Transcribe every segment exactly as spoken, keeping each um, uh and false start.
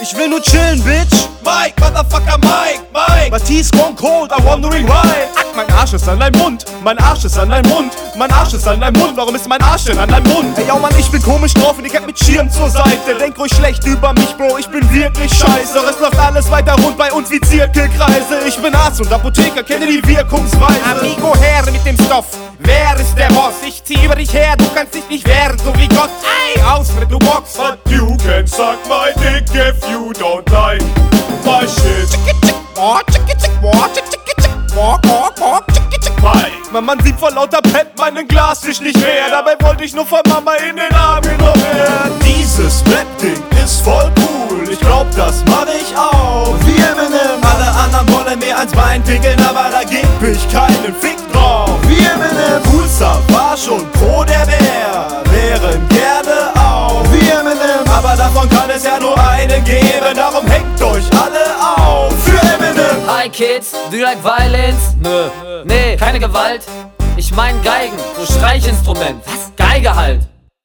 Ich will nur chillen, Bitch. Mike, Motherfucker, Mike, Mike. Matisse gone cold, I'm wondering why. Mein Arsch ist an deinem Mund, mein Arsch ist an deinem Mund, mein Arsch ist an deinem Mund, warum ist mein Arsch denn an deinem Mund? Ey, yo, Mann, ich bin komisch drauf und ich hab mit Schirm zur Seite. Denk ruhig schlecht über mich, Bro, ich bin wirklich scheiße. Doch es läuft alles weiter rund bei uns wie Zirkelkreise. Ich bin Arzt und Apotheker, kenne die Wirkungsweise. Amigo, her mit dem Stoff, wer ist der Boss? Ich zieh über dich her, du kannst dich nicht wehren, so wie Gott. Ey, Ausfritt, du Box. But you can suck my dick if you don't like my shit. Mein Mann sieht vor lauter Pep meinen Glastisch nicht mehr. Dabei wollte ich nur von Mama in den Arm genommen werden. Dieses Rap-Ding ist voll cool, ich glaub, das mach ich auch. Wie Eminem, alle anderen wollen mehr als Bein pickeln, aber da geb ich keinen Fick drauf. Wie Eminem, Pulsar war schon pro der Bär, wären gerne auch. wie Eminem, aber davon kann es ja nur einen geben, darum hängt euch alle auf. Für Eminem. Hi Kids, do you like violence? Nö, nee, keine Gewalt. Ich mein Geigen, so Streichinstrument. Was? Geige halt.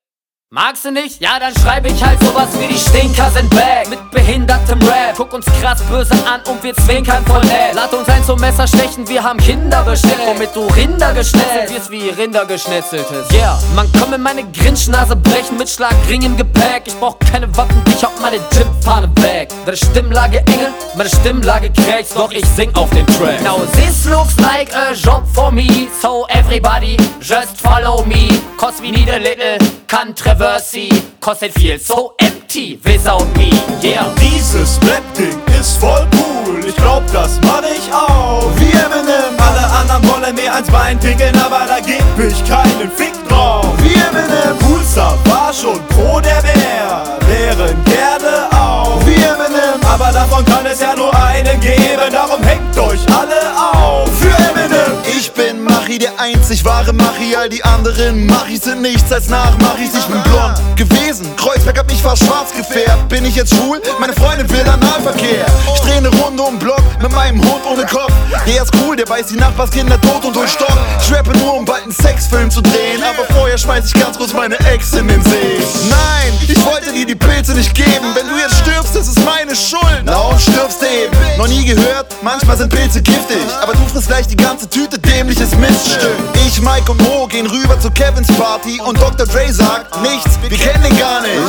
Magst du nicht? Ja, dann schreibe ich halt sowas wie die Stinker sind back. Mit behindertem Rap. Guck uns krass böse an und wir zwinkern voll nett. Lad uns ein zum Messer stechen, wir haben Kinder bestellt. Womit du Rinder geschnetzelt wirst wie Rinder geschnetzeltes. Yeah, man komm in meine Grinschnase brechen mit Schlagring im Gepäck. Ich brauch keine Waffen, ich hab meine Gymfahne weg. Deine Stimmlage engel, meine Stimmlage krächzt, doch ich sing auf den Track. Now this looks like a job for me, so everybody just follow me. Cause we need a little controversy. Kostet viel, so empty without me, yeah. Dieses Rap-Ding ist voll cool, ich glaub, das mach ich auch. Wie Eminem, alle anderen wollen mehr als Bein pickeln, aber da geb ich keinen Fick drauf. wie Eminem, Pulsar war schon pro der Bär, wären gerne auch. wie Eminem, aber davon kann es ja nur einen geben, darum hängt euch alle auf. Für Eminem. Ich bin Machi, der einzig wahre Machi. All die anderen Machis sind nichts als Nachmachis. Ich bin blond gewesen, Kreuzberg hat mich fast schwarz gefärbt. Bin ich jetzt schwul? Meine Freundin will Analverkehr. Ich dreh ne Runde um Block mit meinem Hund ohne Kopf. Der ist cool, der beißt die Nachbarskinder tot und durch Stock. Ich rappe nur, um bald einen Sexfilm zu drehen, aber vorher schmeiß ich ganz kurz meine Ex in den See. Nein, ich wollte dir die Pilze nicht geben. Wenn du jetzt stirbst, das ist meine Schuld. Na und stirbst eben. Noch nie gehört, manchmal sind Pilze giftig, aber du frisst gleich die ganze Tüte dämliches Miststück. Ich, Mike und Mo gehen rüber zu Kevins Party und Doktor Dre sagt nichts, wir kennen den gar nicht.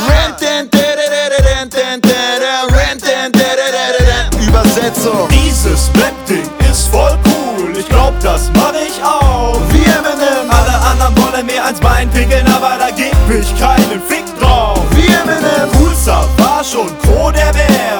Übersetzung. Dieses Rap-Ding ist voll cool, ich glaub, das mach ich auch. Wie Eminem, alle anderen wollen mehr als Bein pickeln, aber da geb ich keinen Fick drauf. wie Eminem, Pulsar war schon pro der Bär,